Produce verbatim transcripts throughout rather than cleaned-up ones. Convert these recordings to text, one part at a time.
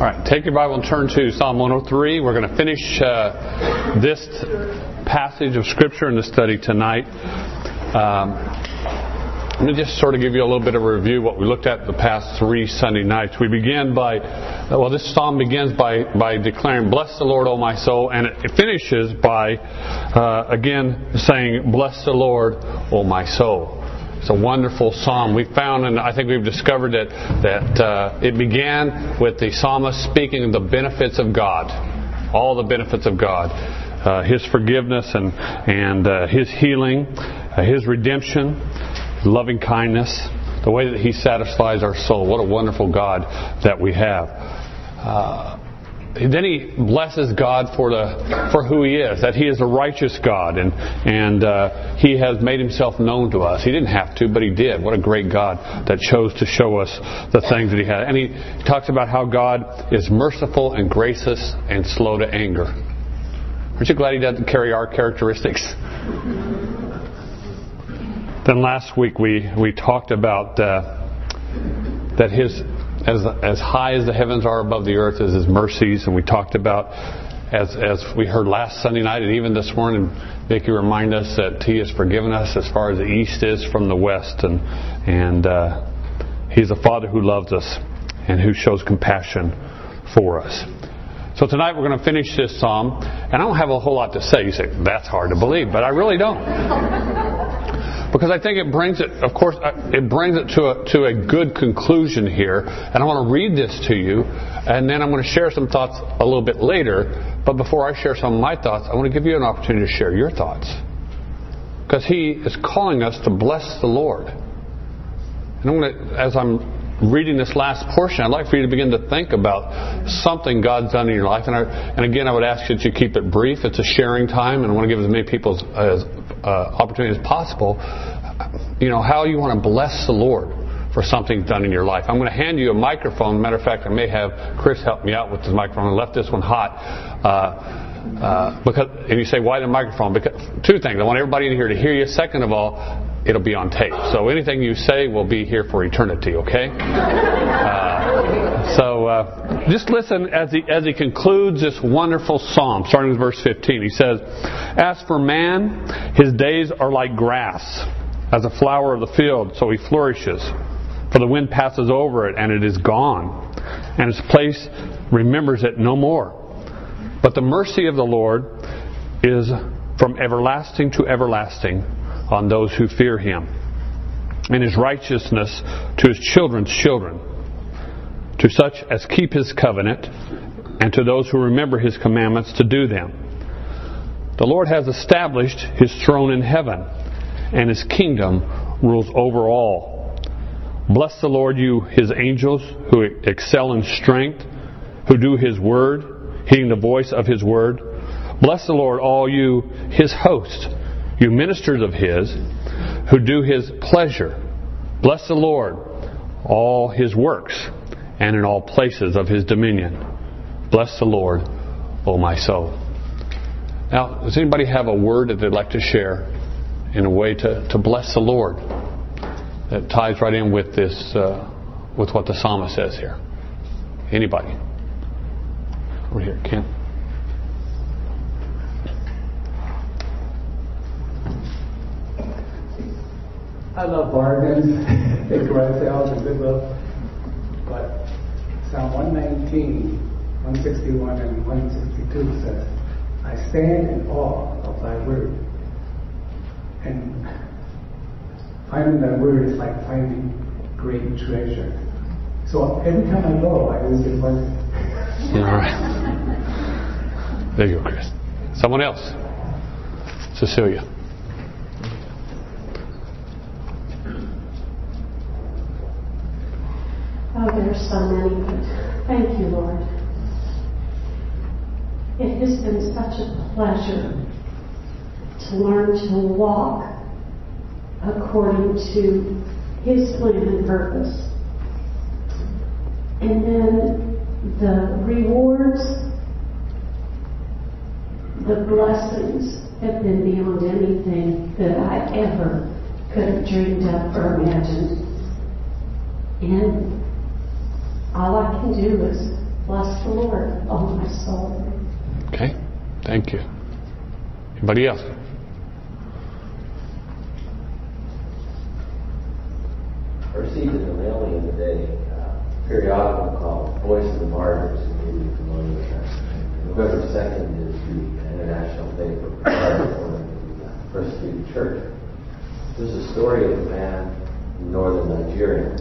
All right, take your Bible and turn to Psalm one oh three. We're going to finish uh, this passage of Scripture in the study tonight. Um, let me just sort of give you a little bit of a review of what we looked at the past three Sunday nights. We began by, well, this psalm begins by, by declaring, "Bless the Lord, O my soul," and it finishes by, uh, again, saying, "Bless the Lord, O my soul." It's a wonderful psalm. We found, and I think we've discovered that that uh, it began with the psalmist speaking of the benefits of God, all the benefits of God, uh, His forgiveness and and uh, His healing, uh, His redemption, His loving kindness, the way that He satisfies our soul. What a wonderful God that we have. Uh, Then he blesses God for the for who He is, that He is a righteous God, and and uh, He has made Himself known to us. He didn't have to, but He did. What a great God that chose to show us the things that He had. And He talks about how God is merciful and gracious and slow to anger. Aren't you glad He doesn't carry our characteristics? Then last week we we talked about uh, that His. As as high as the heavens are above the earth is His mercies, and we talked about, as as we heard last Sunday night and even this morning, Vicki remind us that He has forgiven us as far as the east is from the west, and and uh, He's a Father who loves us and who shows compassion for us. So tonight we're going to finish this psalm, and I don't have a whole lot to say. You say, that's hard to believe, but I really don't. Because I think it brings it, of course, it brings it to a, to a good conclusion here. And I want to read this to you, and then I'm going to share some thoughts a little bit later. But before I share some of my thoughts, I want to give you an opportunity to share your thoughts. Because He is calling us to bless the Lord. And I'm going to, as I'm reading this last portion, I'd like for you to begin to think about something God's done in your life. And, I, and again, I would ask you to keep it brief. It's a sharing time, and I want to give as many people as, as uh, opportunity as possible. You know, how you want to bless the Lord for something done in your life. I'm going to hand you a microphone. Matter of fact, I may have Chris help me out with this microphone. I left this one hot. Uh, uh, because, and you say, why the microphone? Because two things. I want everybody in here to hear you. Second of all, it'll be on tape. So anything you say will be here for eternity, okay? Uh, so uh, just listen as he, as he concludes this wonderful psalm, starting with verse fifteen. He says, "As for man, his days are like grass, as a flower of the field, so he flourishes. For the wind passes over it, and it is gone, and its place remembers it no more. But the mercy of the Lord is from everlasting to everlasting on those who fear Him, and His righteousness to His children's children, to such as keep His covenant, and to those who remember His commandments to do them. The Lord has established His throne in heaven, and His kingdom rules over all. Bless the Lord, you His angels, who excel in strength, who do His word, heeding the voice of His word. Bless the Lord, all you His host, you ministers of His, who do His pleasure. Bless the Lord, all His works, and in all places of His dominion. Bless the Lord, O my soul." Now, does anybody have a word that they'd like to share in a way to, to bless the Lord that ties right in with this, uh, with what the psalmist says here? Anybody? Over here, Ken. I love bargains. They garage sales and goodwill. But Psalm one nineteen, one sixty-one, and one sixty-two says, "I stand in awe of Thy word." And finding that word is like finding great treasure. So every time I go, I always get blessed. All right. There you go, Chris. Someone else? Cecilia. Oh, there's so many, but thank you, Lord. It has been such a pleasure to learn to walk according to His plan and purpose. And then the rewards, the blessings have been beyond anything that I ever could have dreamed of or imagined. And all I can do is Bless the Lord, oh my soul. Okay. Thank you. Anybody else? I received in the mail the other day a periodical called Voice of the Martyrs, and maybe you're familiar with that. November second is the International Day for the Persecuted Church. There's a story of a man in northern Nigeria.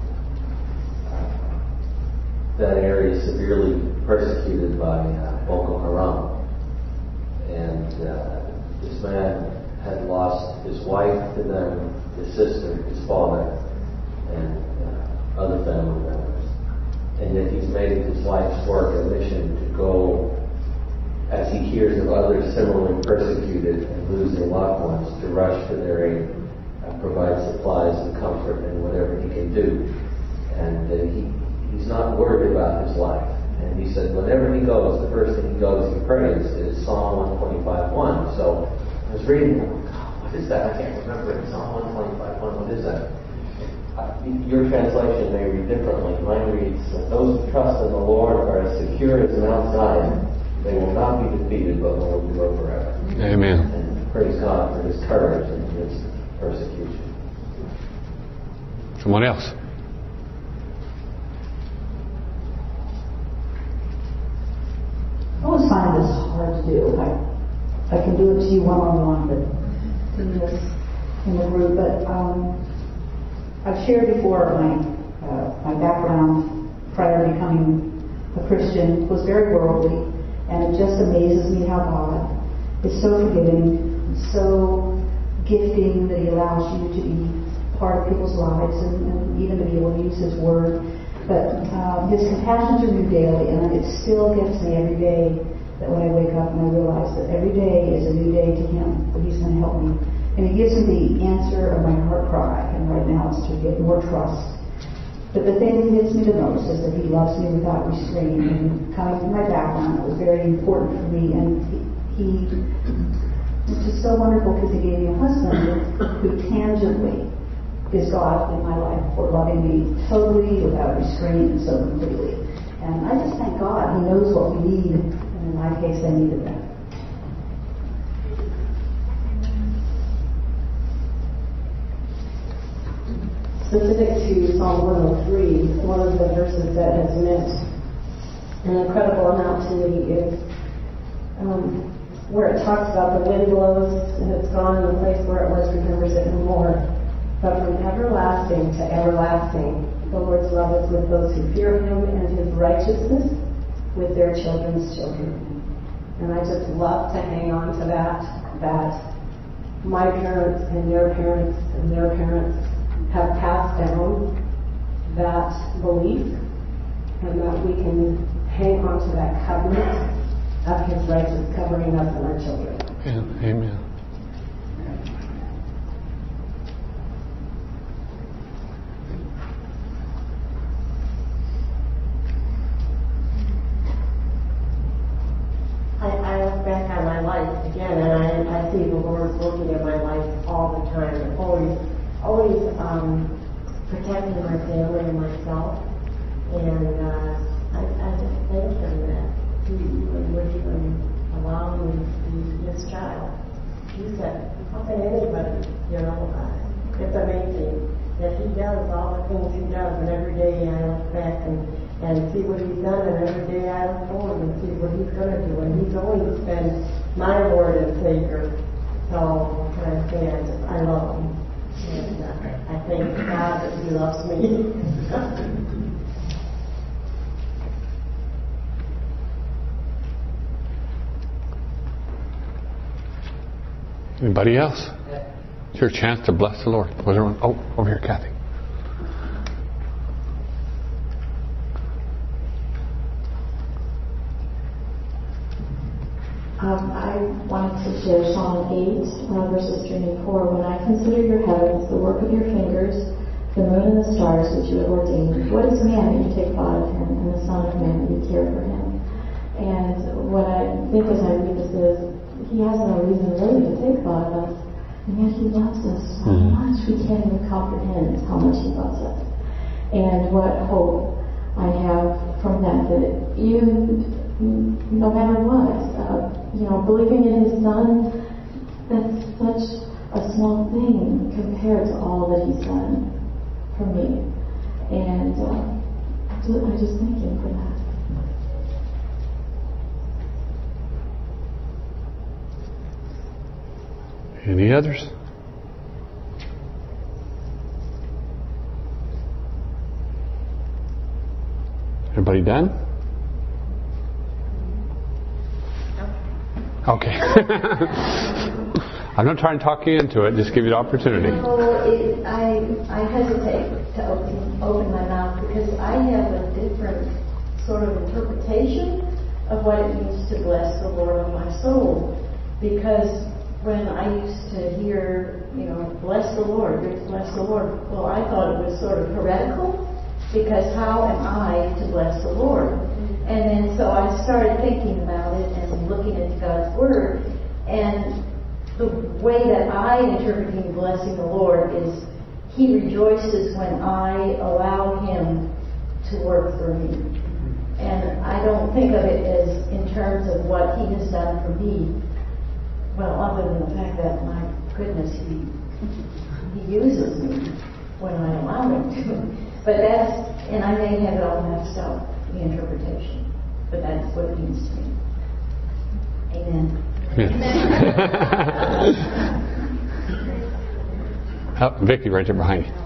Uh, that area is severely persecuted by uh, Boko Haram. And uh, this man had lost his wife to them, his sister, his father, and uh, other family members. And yet he's made it his life's work a mission to go, as he hears of others similarly persecuted and lose their loved ones, to rush to their aid, uh, provide supplies and comfort and whatever he can do. And uh, he, he's not worried about his life. And he said whenever he goes, the first thing he goes he prays is Psalm one twenty-five one. So I was reading, what is that? I can't remember it. Psalm one twenty-five one, what is that? Your translation may read differently. Mine reads, those who trust in the Lord are as secure as Mount Zion. They will not be defeated, but will endure forever. Amen. And praise God for his courage in his persecution. Someone else? I always find this hard to do. I, I can do it to you one-on-one, but in this in the group. But um, I've shared before my uh, my background prior to becoming a Christian was very worldly, and it just amazes me how God is so forgiving, so gifting that He allows you to be part of people's lives and, and even to be able to use His Word. But uh, His compassions are new daily, and it still gets me every day that when I wake up and I realize that every day is a new day to Him, that He's going to help me. And He gives me the answer of my heart cry, and right now it's to get more trust. But the thing that hits me the most is that He loves me without restraint. And coming from my background, it was very important for me. And He, he it's just so wonderful because He gave me a husband who tangibly is God in my life for loving me totally without restraint and so completely. And I just thank God He knows what we need, and in my case, I needed that. Specific to Psalm one oh three, one of the verses that has meant an incredible amount to me is um, where it talks about the wind blows and it's gone, and the place where it was remembers it no more. But from everlasting to everlasting, the Lord's love is with those who fear Him, and His righteousness with their children's children. And I just love to hang on to that, that my parents and their parents and their parents have passed down that belief, and that we can hang on to that covenant of His righteous covering us and our children. Amen. I, I look back on my life again, and I, I see the Lord working in my life all the time, always, always um, protecting my family and myself. And uh, I, I just thank Him that He would even allow me to be His child. He said, how can anybody, you know, uh, it's amazing that He does all the things He does, and every day I look back and and see what He's done, and every day I look forward and see what He's going to do. And He's always been my Lord and Savior. So, what can I say? I just, I love Him. And uh, I thank God that He loves me. Anybody else? It's your chance to bless the Lord. Was there one? Oh, over here, Kathy. Um, I wanted to share Psalm eight, uh, verses three and four. When I consider your heavens, the work of your fingers, the moon and the stars which you have ordained, what is man that you take thought of him, and the son of man that you care for him? And what I think as I read this is, He has no reason really to take thought of us, and yet He loves us so much we can't even comprehend how much He loves us. And what hope I have from that that even no matter what, uh, you know, believing in His Son, that's such a small thing compared to all that He's done for me. And uh, I just, I just thank Him for that. Any others? Everybody done? Okay. I'm not trying to talk you into it, just give you the opportunity. Oh, it, I I hesitate to open open my mouth because I have a different sort of interpretation of what it means to bless the Lord of my soul. Because when I used to hear, you know, bless the Lord, you're to bless the Lord, well, I thought it was sort of heretical, because how am I to bless the Lord? And then so I started thinking about it and looking into God's Word, and the way that I interpret Him blessing the Lord is He rejoices when I allow Him to work through me. And I don't think of it as in terms of what He has done for me. Well, other than the fact that, my goodness, He He uses me when I allow Him to. But that's, and I may have it all messed up, the interpretation. But that's what it means to me. Amen. Oh, Vicki, right there behind you.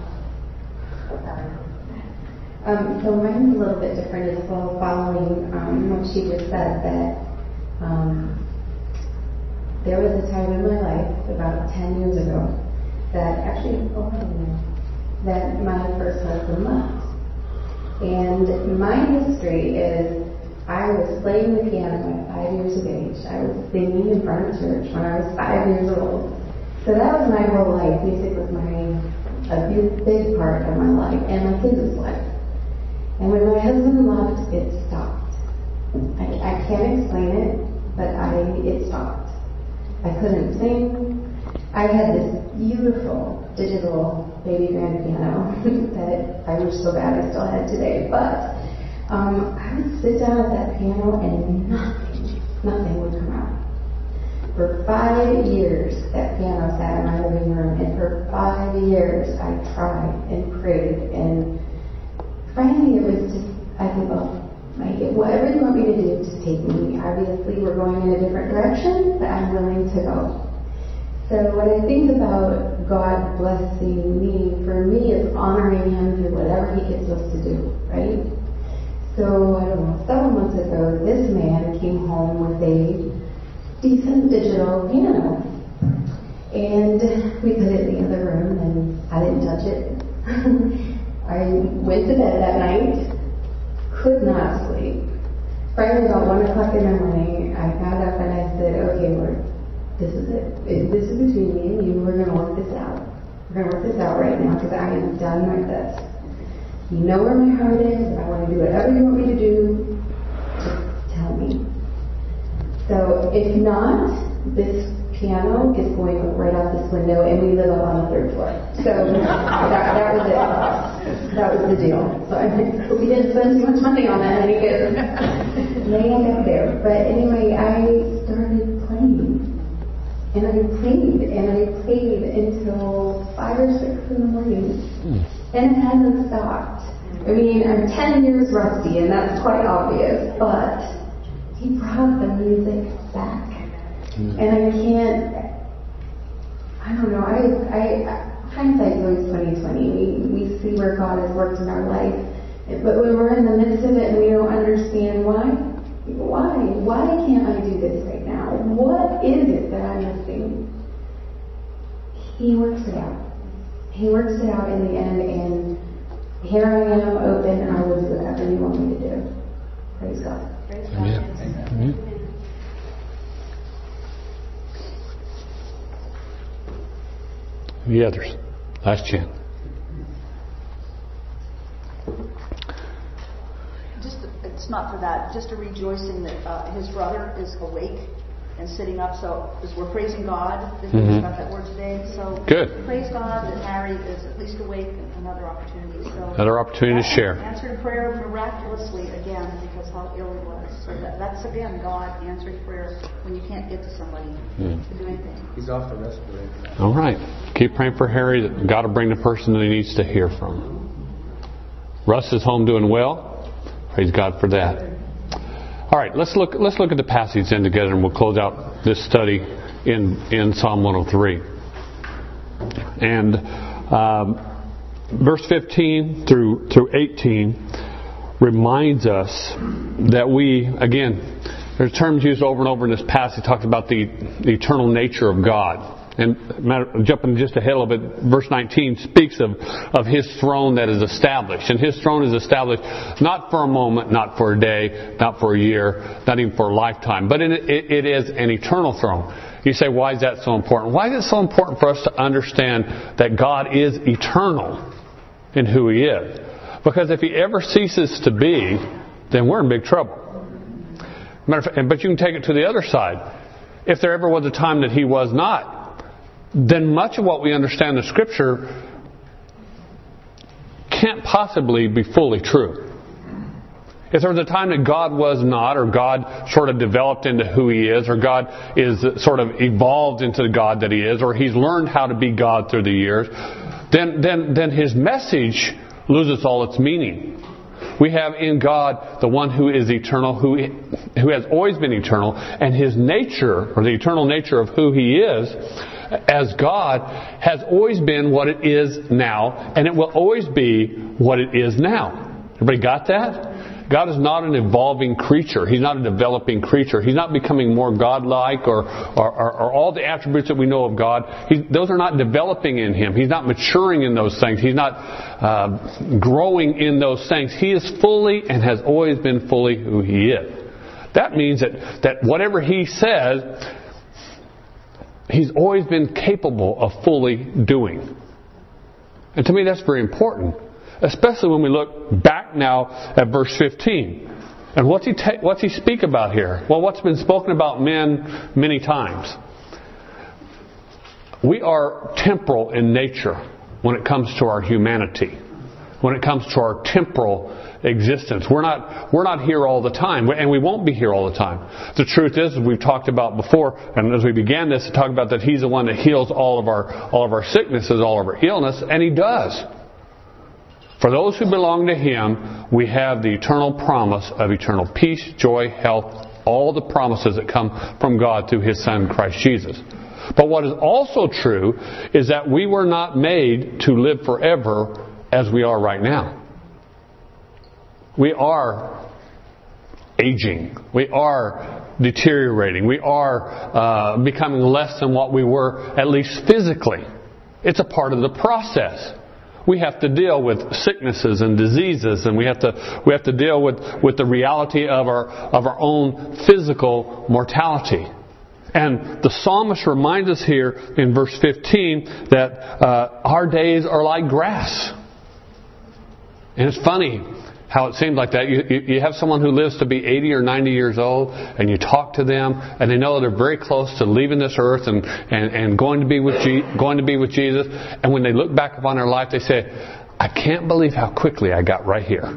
Um, so mine's a little bit different as well, following um, what she just said, that um, there was a time in my life, about ten years ago, that actually, oh, I don't know, that my first husband left. And my history is I was playing the piano at five years of age. I was singing in front of church when I was five years old. So that was my whole life. Music was my a big, big part of my life and my kids' life. And when my husband left, it stopped. I, I can't explain it, but I it stopped. I couldn't sing. I had this beautiful digital baby grand piano that I wish so bad I still had today. But um, I would sit down at that piano and nothing, nothing would come out. For five years, that piano sat in my living room, and for five years I tried and prayed, and finally it was just, I said, well, Mike, whatever you want me to do, just take me. Obviously, we're going in a different direction, but I'm willing to go. So when I think about God blessing me, for me, it's honoring Him through whatever He gets us to do, right? So, I don't know, several months ago, this man came home with a decent digital piano. And we put it in the other room, and I didn't touch it. I went to bed that night, could not sleep. Finally, about one o'clock in the morning, I got up and I said, okay, Lord, this is it. This is between me and you. We're going to work this out. We're going to work this out right now because I am done with this. You know where my heart is. I want to do whatever you want me to do. Just tell me. So if not, this piano is going right out this window, and we live up on the third floor. So that, that was it. That was the deal. So I hope we didn't spend too much money on that any good. Laying up there. But anyway, I started playing. And I played, and I played until five or six in the morning. Mm. And it hasn't stopped. I mean, I'm ten years rusty, and that's quite obvious, but He brought the music back. Mm. And I can't, I don't know, I, I, hindsight's always twenty twenty. We, we see where God has worked in our life, but when we're in the midst of it and we don't understand why, why, why can't I do this right now? What is it that I'm missing? He works it out. He works it out in the end, and here I am, open, and I will do whatever you want me to do. Praise God. Praise God. Amen. Amen. Amen. The others. Last chance. Just, it's not for that. Just a rejoicing that uh, his brother is awake and sitting up. So as we're praising God, that mm-hmm. we got that word today. So good. Praise God that Harry is at least awake and another opportunity. So Another opportunity to share. Answered prayer miraculously again because how ill he was. So that, that's again God answering prayer when you can't get to somebody mm. to do anything. He's off the respirator. All right. Keep praying for Harry. That God will bring the person that he needs to hear from. Russ is home doing well. Praise God for that. All right. Let's look. Let's look at the passage then together, and we'll close out this study in in Psalm one oh three. And um, verse fifteen through through eighteen reminds us that we, again, there's terms used over and over in this passage. It talks about the, the eternal nature of God. And matter, jumping just ahead a little bit, verse nineteen speaks of, of His throne that is established. And His throne is established not for a moment, not for a day, not for a year, not even for a lifetime, but it, it, it is an eternal throne. You say, why is that so important? Why is it so important for us to understand that God is eternal in who He is? Because if He ever ceases to be, then we're in big trouble. Matter of fact, but you can take it to the other side. If there ever was a time that He was not, then much of what we understand in Scripture can't possibly be fully true. If there was a time that God was not, or God sort of developed into who He is, or God is sort of evolved into the God that He is, or He's learned how to be God through the years, then, then, then His message loses all its meaning. We have in God the one who is eternal, who, who has always been eternal, and His nature, or the eternal nature of who He is, as God, has always been what it is now, and it will always be what it is now. Everybody got that? God is not an evolving creature. He's not a developing creature. He's not becoming more godlike or, or, or, or all the attributes that we know of God. He, those are not developing in Him. He's not maturing in those things. He's not uh, growing in those things. He is fully and has always been fully who He is. That means that, that whatever He says, He's always been capable of fully doing. And to me that's very important. Especially when we look back now at verse fifteen. And what's he, ta- what's he speak about here? Well, what's been spoken about men many times. We are temporal in nature when it comes to our humanity. When it comes to our temporal existence. We're not, we're not here all the time. And we won't be here all the time. The truth is, as we've talked about before, and as we began this, to talk about that He's the one that heals all of our, all of our sicknesses, all of our illness. And He does. For those who belong to Him, we have the eternal promise of eternal peace, joy, health, all the promises that come from God through His Son, Christ Jesus. But what is also true is that we were not made to live forever as we are right now. We are aging. We are deteriorating. We are uh, becoming less than what we were, at least physically. It's a part of the process. We have to deal with sicknesses and diseases, and we have to we have to deal with, with the reality of our of our own physical mortality. And the psalmist reminds us here in verse fifteen that uh, our days are like grass. And it's funny how it seems like that. You, you, you have someone who lives to be eighty or ninety years old, and you talk to them, and they know they're very close to leaving this earth and, and, and going to be with Je- going to be with Jesus. And when they look back upon their life, they say, I can't believe how quickly I got right here.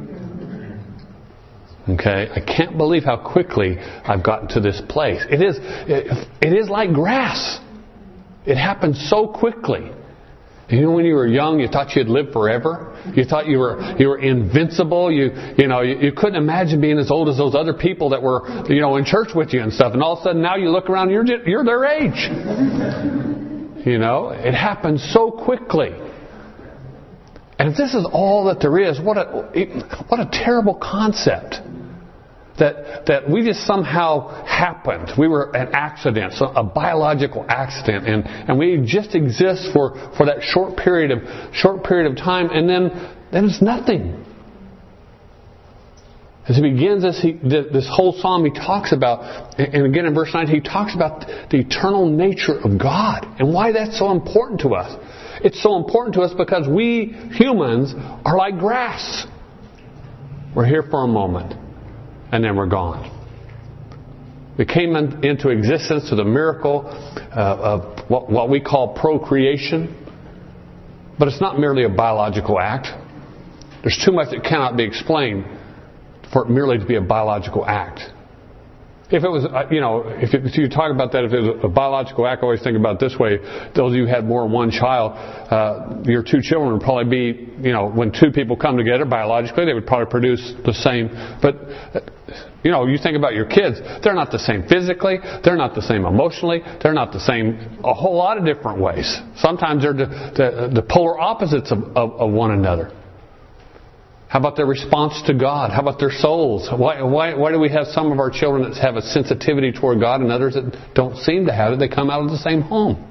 Okay? I can't believe how quickly I've gotten to this place. It is, it, it is like grass. It happens so quickly. You know, when you were young, you thought you'd live forever. You thought you were you were invincible. You you know you, you couldn't imagine being as old as those other people that were you know in church with you and stuff. And all of a sudden now you look around, you're just, you're their age. You know, it happens so quickly. And if this is all that there is, what a what a terrible concept. That that we just somehow happened. We were an accident, so a biological accident, and, and we just exist for, for that short period of short period of time, and then then it's nothing. As he begins this he, this whole psalm, he talks about, and again in verse nine, he talks about the eternal nature of God and why that's so important to us. It's so important to us because we humans are like grass. We're here for a moment. And then we're gone. We came in, into existence through the miracle uh, of what, what we call procreation. But it's not merely a biological act. There's too much that cannot be explained for it merely to be a biological act. If it was, you know, if, it, if you talk about that, if it was a biological act, I always think about it this way. Those of you who had more than one child, uh, your two children would probably be, you know, when two people come together biologically, they would probably produce the same. But, you know, you think about your kids, they're not the same physically, they're not the same emotionally, they're not the same a whole lot of different ways. Sometimes they're the, the, the polar opposites of, of, of one another. How about their response to God? How about their souls? Why, why, why do we have some of our children that have a sensitivity toward God and others that don't seem to have it? They come out of the same home.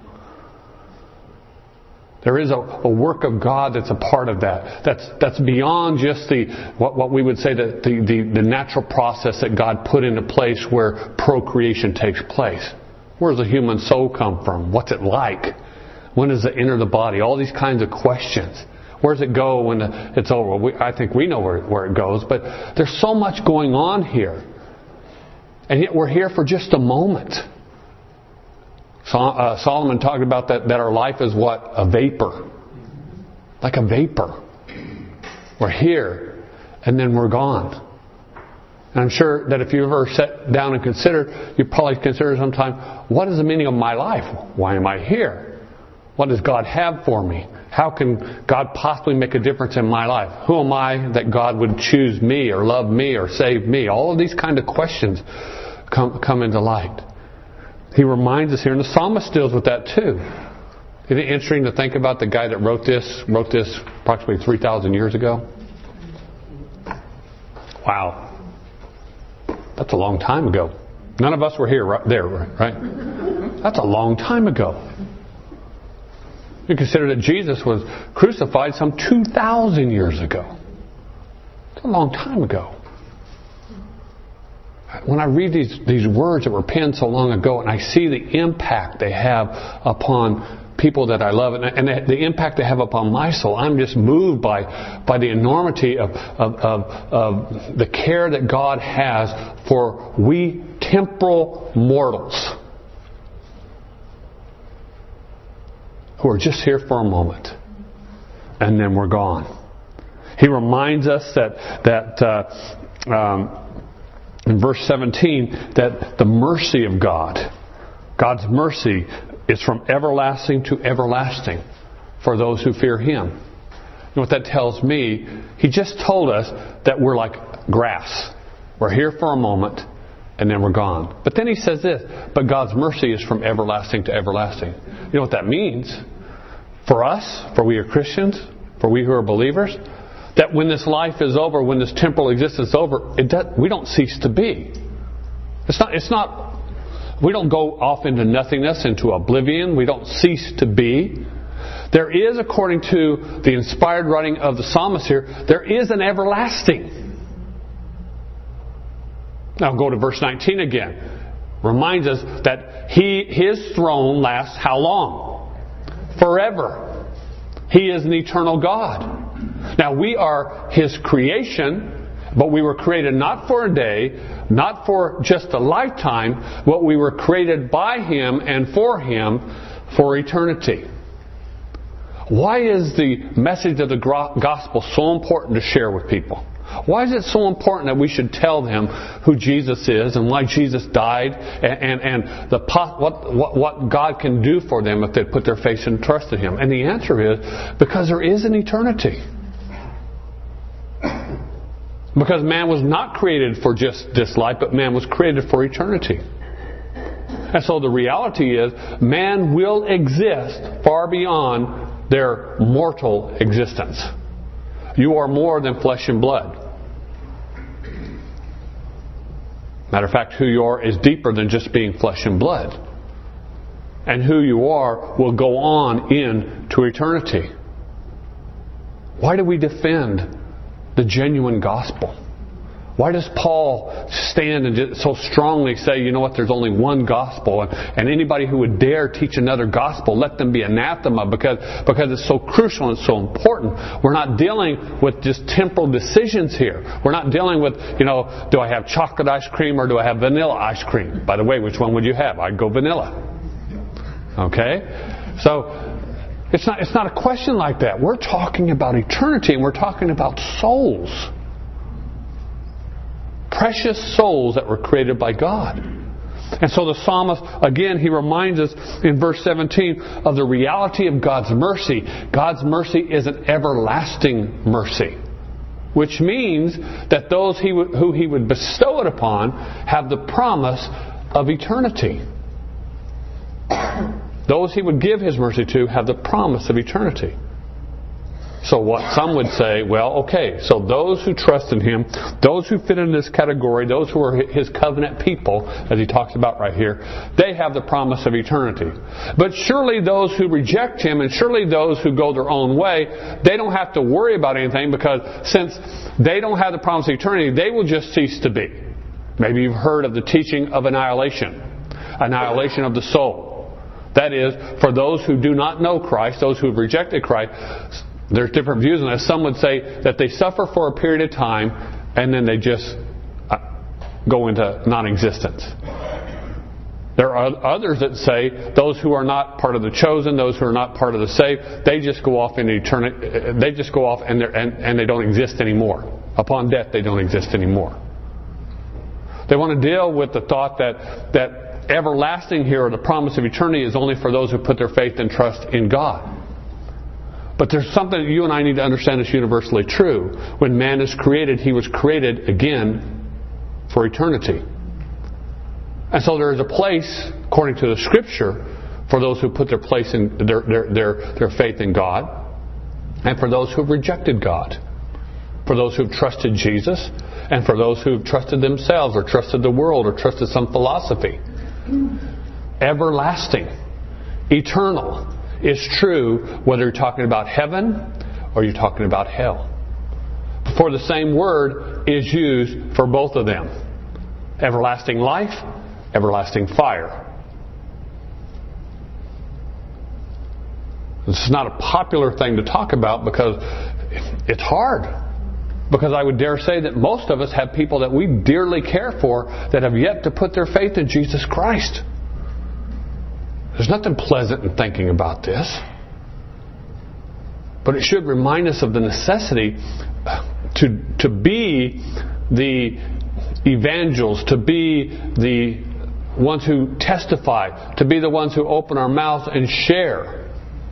There is a, a work of God that's a part of that. That's that's beyond just the what, what we would say that the, the, the natural process that God put into place where procreation takes place. Where does the human soul come from? What's it like? When does it enter the body? All these kinds of questions. Where does it go when it's over? We, I think we know where, where it goes, but there's so much going on here. And yet we're here for just a moment. So, uh, Solomon talked about that, that our life is what? A vapor. Like a vapor. We're here, and then we're gone. And I'm sure that if you ever sat down and considered, you probably consider sometime, what is the meaning of my life? Why am I here? What does God have for me? How can God possibly make a difference in my life? Who am I that God would choose me or love me or save me? All of these kind of questions come, come into light. He reminds us here, and the psalmist deals with that too. Isn't it interesting to think about the guy that wrote this, wrote this approximately three thousand years ago? Wow. That's a long time ago. None of us were here right there, right? That's a long time ago. You consider that Jesus was crucified some two thousand years ago. It's a long time ago. When I read these, these words that were penned so long ago and I see the impact they have upon people that I love and, and the, the impact they have upon my soul, I'm just moved by, by the enormity of, of, of, of the care that God has for we temporal mortals who are just here for a moment, and then we're gone. He reminds us that that uh, um, in verse seventeen that the mercy of God, God's mercy, is from everlasting to everlasting for those who fear Him. You know what that tells me? He just told us that we're like grass. We're here for a moment, and then we're gone. But then He says this, but God's mercy is from everlasting to everlasting. You know what that means? For us, for we are Christians, for we who are believers, that when this life is over, when this temporal existence is over, it does, we don't cease to be. It's not, it's not, we don't go off into nothingness, into oblivion. We don't cease to be. There is, according to the inspired writing of the psalmist here, there is an everlasting. Now go to verse nineteen again. Reminds us that He, His throne lasts how long? Forever. He is an eternal God. Now we are His creation, but we were created not for a day, not for just a lifetime, but we were created by Him and for Him for eternity. Why is the message of the gospel so important to share with people? Why is it so important that we should tell them who Jesus is and why Jesus died and, and, and the what, what, what God can do for them if they put their faith and trust in Him? And the answer is because there is an eternity. Because man was not created for just this life, but man was created for eternity. And so the reality is man will exist far beyond their mortal existence. You are more than flesh and blood. Matter of fact, who you are is deeper than just being flesh and blood. And who you are will go on into eternity. Why do we defend the genuine gospel? Why does Paul stand and so strongly say, you know what, there's only one gospel, and, and anybody who would dare teach another gospel, let them be anathema, because, because it's so crucial and so important. We're not dealing with just temporal decisions here. We're not dealing with, you know, do I have chocolate ice cream or do I have vanilla ice cream? By the way, which one would you have? I'd go vanilla. Okay? So, It's not, it's not a question like that. We're talking about eternity, and we're talking about souls. Precious souls that were created by God. And so the psalmist, again, he reminds us in verse seventeen of the reality of God's mercy. God's mercy is an everlasting mercy, which means that those he would, who He would bestow it upon have the promise of eternity. Those He would give His mercy to have the promise of eternity. So what some would say, well, okay, so those who trust in Him, those who fit in this category, those who are His covenant people, as he talks about right here, they have the promise of eternity. But surely those who reject Him, and surely those who go their own way, they don't have to worry about anything, because since they don't have the promise of eternity, they will just cease to be. Maybe you've heard of the teaching of annihilation. Annihilation of the soul. That is, for those who do not know Christ, those who have rejected Christ, there's different views on this. Some would say that they suffer for a period of time and then they just go into non-existence. There are others that say those who are not part of the chosen, those who are not part of the saved, they just go off into eternity. They just go off and, and, and they don't exist anymore. Upon death, they don't exist anymore. They want to deal with the thought that that everlasting here, or the promise of eternity, is only for those who put their faith and trust in God. But there's something that you and I need to understand is universally true. When man is created, he was created again for eternity. And so there is a place, according to the Scripture, for those who put their place in their their their, their faith in God, and for those who have rejected God, for those who have trusted Jesus, and for those who have trusted themselves, or trusted the world, or trusted some philosophy. Everlasting, eternal, is true whether you're talking about heaven or you're talking about hell. For the same word is used for both of them. Everlasting life, everlasting fire. This is not a popular thing to talk about because it's hard. Because I would dare say that most of us have people that we dearly care for that have yet to put their faith in Jesus Christ. There's nothing pleasant in thinking about this. But it should remind us of the necessity to, to be the evangels, to be the ones who testify, to be the ones who open our mouths and share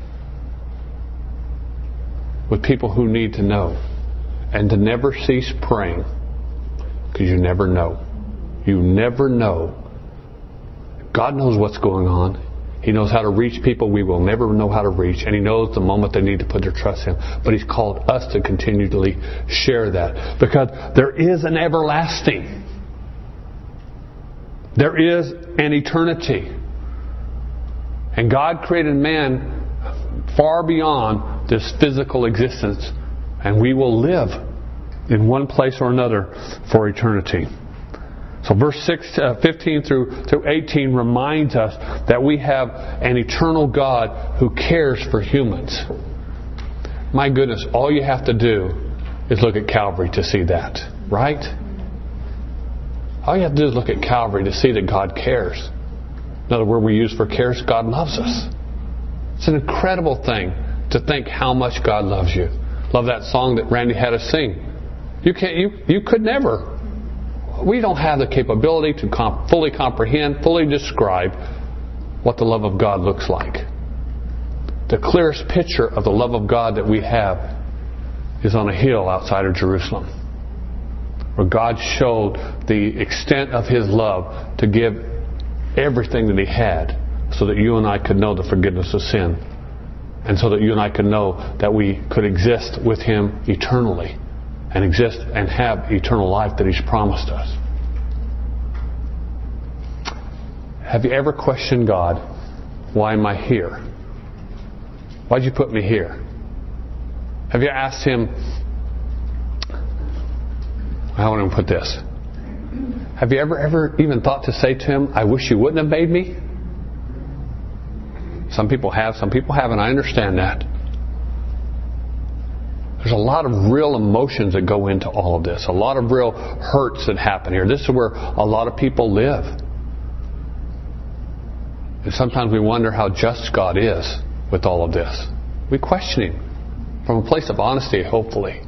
with people who need to know. And to never cease praying, because you never know. You never know. God knows what's going on. He knows how to reach people we will never know how to reach. And He knows the moment they need to put their trust in. But He's called us to continually share that. Because there is an everlasting. There is an eternity. And God created man far beyond this physical existence. And we will live in one place or another for eternity. So verse six, uh, fifteen through, through eighteen reminds us that we have an eternal God who cares for humans. My goodness, all you have to do is look at Calvary to see that. Right? All you have to do is look at Calvary to see that God cares. Another word we use for cares, God loves us. It's an incredible thing to think how much God loves you. Love that song that Randy had us sing. You can't. You, you could never. We don't have the capability to comp- fully comprehend, fully describe what the love of God looks like. The clearest picture of the love of God that we have is on a hill outside of Jerusalem, where God showed the extent of His love to give everything that He had so that you and I could know the forgiveness of sin, and so that you and I could know that we could exist with Him eternally and exist and have eternal life that He's promised us. Have you ever questioned God, why am I here? Why'd you put me here? Have you asked Him, how would I put this? Have you ever, ever even thought to say to Him, I wish you wouldn't have made me? Some people have, some people haven't. I understand that. There's a lot of real emotions that go into all of this. A lot of real hurts that happen here. This is where a lot of people live. And sometimes we wonder how just God is with all of this. We question Him from a place of honesty, hopefully.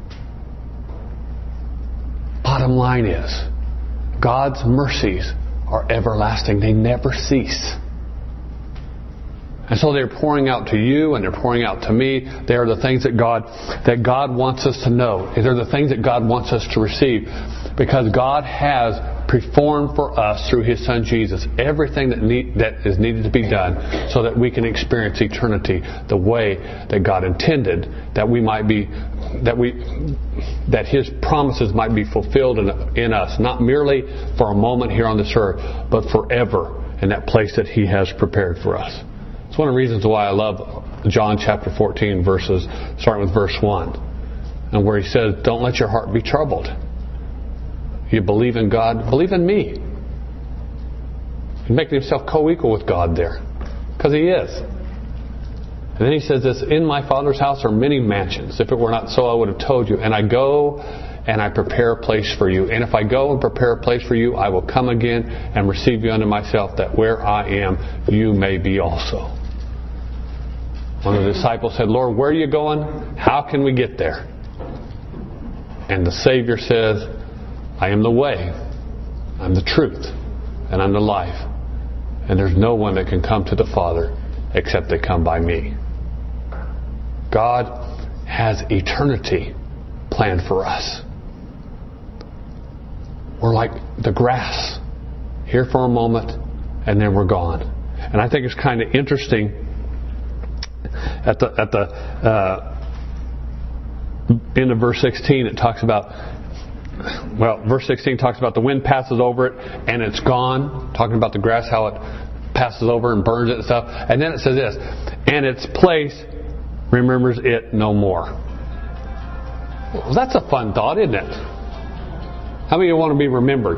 Bottom line is, God's mercies are everlasting. They never cease. And so they're pouring out to you and they're pouring out to me. They are the things that God that God wants us to know. They're the things that God wants us to receive. Because God has performed for us through His Son Jesus everything that need, that is needed to be done so that we can experience eternity the way that God intended, that we might be that we that His promises might be fulfilled in, in us, not merely for a moment here on this earth, but forever in that place that He has prepared for us. It's one of the reasons why I love John chapter fourteen, verses starting with verse one, and where He says, "Don't let your heart be troubled. You believe in God, believe in me." He's making Himself co-equal with God there, because He is. And then He says this, "In my Father's house are many mansions. If it were not so, I would have told you. And I go and I prepare a place for you. And if I go and prepare a place for you, I will come again and receive you unto myself, that where I am, you may be also." One of the disciples said, "Lord, where are you going? How can we get there?" And the Savior says, "I am the way, I'm the truth, and I'm the life. And there's no one that can come to the Father except they come by me." God has eternity planned for us. We're like the grass, here for a moment, and then we're gone. And I think it's kind of interesting at the at the uh, end of verse sixteen. It talks about, well, verse sixteen talks about the wind passes over it and it's gone. Talking about the grass, how it passes over and burns it and stuff. And then it says this, "And its place remembers it no more." Well, that's a fun thought, isn't it? How many of you want to be remembered?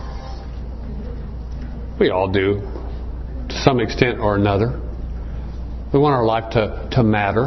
We all do, to some extent or another. We want our life to, to matter.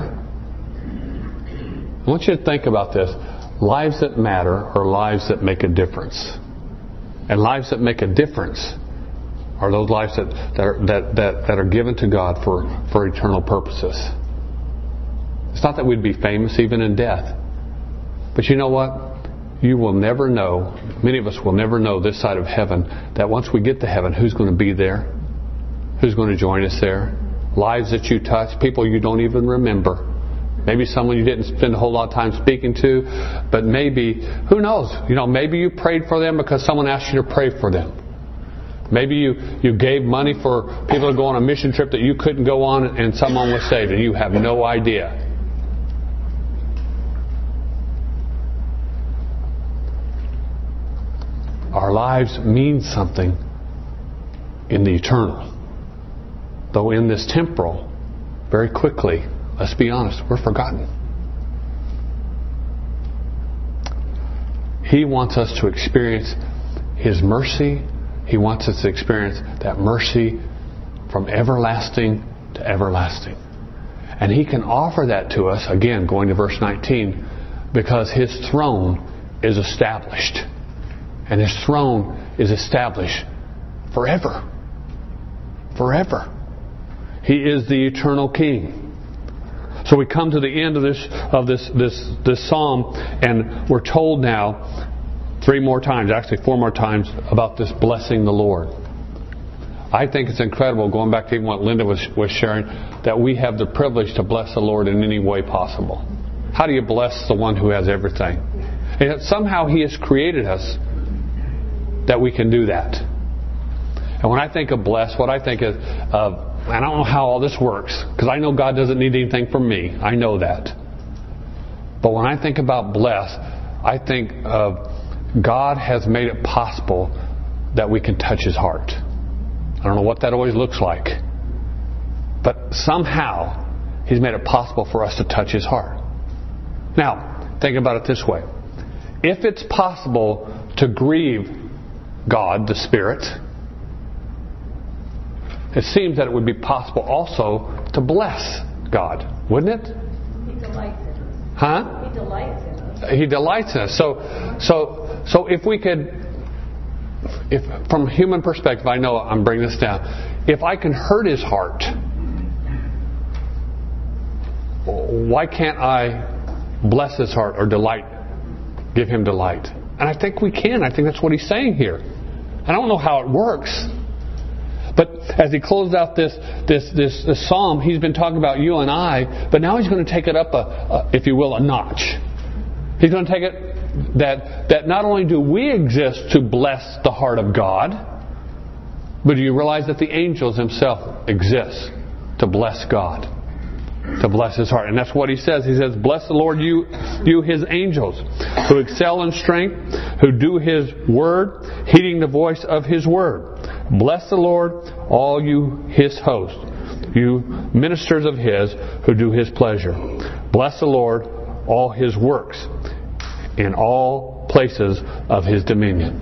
I want you to think about this. Lives that matter are lives that make a difference. And lives that make a difference are those lives that, that, are, that, that, that are given to God for, for eternal purposes. It's not that we'd be famous even in death. But you know what? You will never know, many of us will never know this side of heaven, that once we get to heaven, who's going to be there? Who's going to join us there? Lives that you touch, people you don't even remember. Maybe someone you didn't spend a whole lot of time speaking to, but maybe, who knows? You know, maybe you prayed for them because someone asked you to pray for them. Maybe you, you gave money for people to go on a mission trip that you couldn't go on and someone was saved and you have no idea. Our lives mean something in the eternal. Though in this temporal, very quickly, let's be honest, we're forgotten. He wants us to experience His mercy. He wants us to experience that mercy from everlasting to everlasting. And He can offer that to us, again, going to verse nineteen, because His throne is established. And His throne is established forever. Forever. He is the eternal King. So we come to the end of this of this this this psalm, and we're told now three more times, actually four more times, about this blessing the Lord. I think it's incredible, going back to even what Linda was was sharing, that we have the privilege to bless the Lord in any way possible. How do you bless the one who has everything? And somehow He has created us that we can do that. And when I think of bless, what I think of, of I don't know how all this works, because I know God doesn't need anything from me. I know that. But when I think about bless, I think of God has made it possible that we can touch His heart. I don't know what that always looks like. But somehow He's made it possible for us to touch His heart. Now, think about it this way. If it's possible to grieve God, the Spirit, it seems that it would be possible also to bless God, wouldn't it? He delights in us. Huh? He delights in us. He delights in us. So, so, so if we could, if from a human perspective, I know I'm bringing this down. If I can hurt His heart, why can't I bless his heart or delight, give him delight? And I think we can. I think that's what he's saying here. I don't know how it works. But as he closed out this, this, this, this psalm, he's been talking about you and I, but now he's going to take it up, a, a, if you will, a notch. He's going to take it that, that not only do we exist to bless the heart of God, but do you realize that the angels himself exist to bless God, to bless his heart? And that's what he says. He says, bless the Lord, you, you his angels, who excel in strength, who do his word, heeding the voice of his word. Bless the Lord, all you his hosts, you ministers of his who do his pleasure. Bless the Lord, all his works, in all places of his dominion.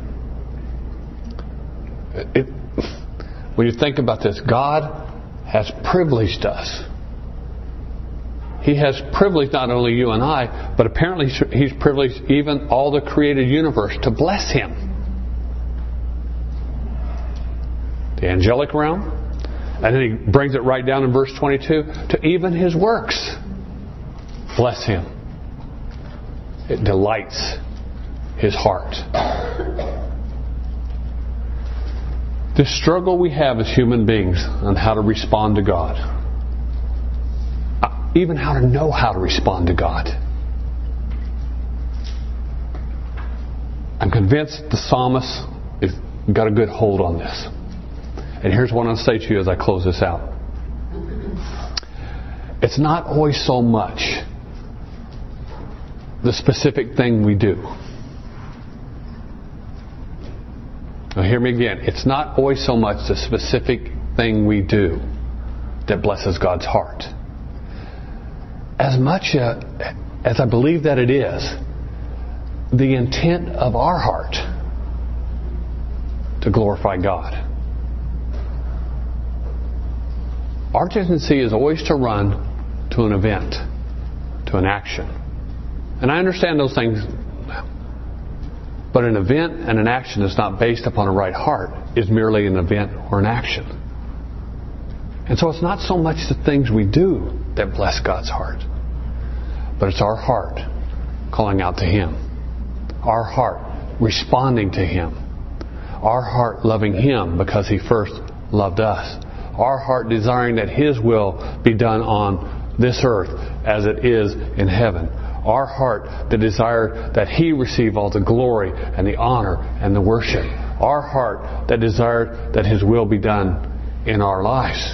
It, when you think about this, God has privileged us. He has privileged not only you and I, but apparently he's privileged even all the created universe to bless him. The angelic realm. And then he brings it right down in verse twenty-two to even his works. Bless him. It delights his heart. The struggle we have as human beings on how to respond to God. Even how to know how to respond to God. I'm convinced the psalmist has got a good hold on this. And here's what I'm going to say to you as I close this out. It's not always so much the specific thing we do. Now hear me again. It's not always so much the specific thing we do that blesses God's heart. As much uh, as I believe that it is, the intent of our heart to glorify God. Our tendency is always to run to an event, to an action. And I understand those things. But an event and an action that's not based upon a right heart is merely an event or an action. And so it's not so much the things we do that bless God's heart, but it's our heart calling out to him. Our heart responding to him. Our heart loving him because he first loved us. Our heart desiring that his will be done on this earth as it is in heaven. Our heart the desire that he receive all the glory and the honor and the worship. Our heart that desired that his will be done in our lives.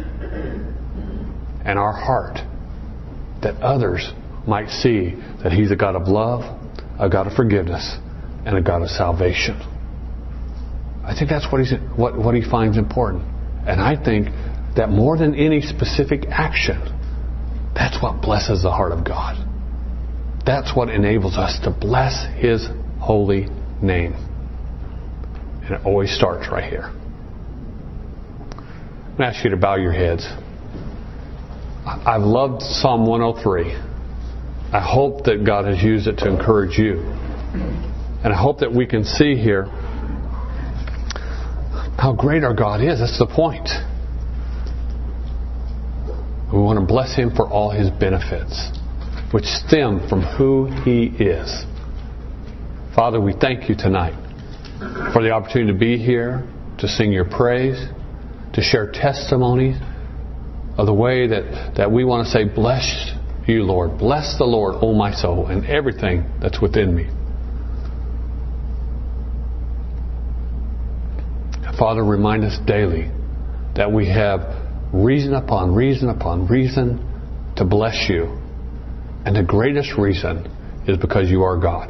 And our heart that others might see that he's a God of love, a God of forgiveness, and a God of salvation. I think that's what he's what, what he finds important. And I think that more than any specific action, that's what blesses the heart of God. That's what enables us to bless his holy name. And it always starts right here. I'm going to ask you to bow your heads. I've loved Psalm one oh three. I hope that God has used it to encourage you. And I hope that we can see here how great our God is. That's the point. We want to bless him for all his benefits, which stem from who he is. Father, we thank you tonight for the opportunity to be here, to sing your praise, to share testimonies of the way that, that we want to say, bless you, Lord. Bless the Lord, O my soul, and everything that's within me. Father, remind us daily that we have reason upon reason upon reason to bless you. And the greatest reason is because you are God.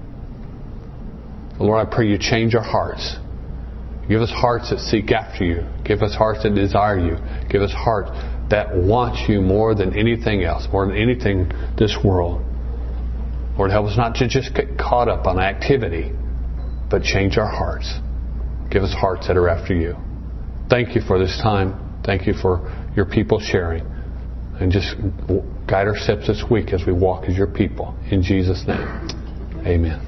Lord, I pray you change our hearts. Give us hearts that seek after you. Give us hearts that desire you. Give us hearts that want you more than anything else, more than anything this world. Lord, help us not to just get caught up on activity, but change our hearts. Give us hearts that are after you. Thank you for this time. Thank you for your people sharing. And just guide our steps this week as we walk as your people. In Jesus' name, amen.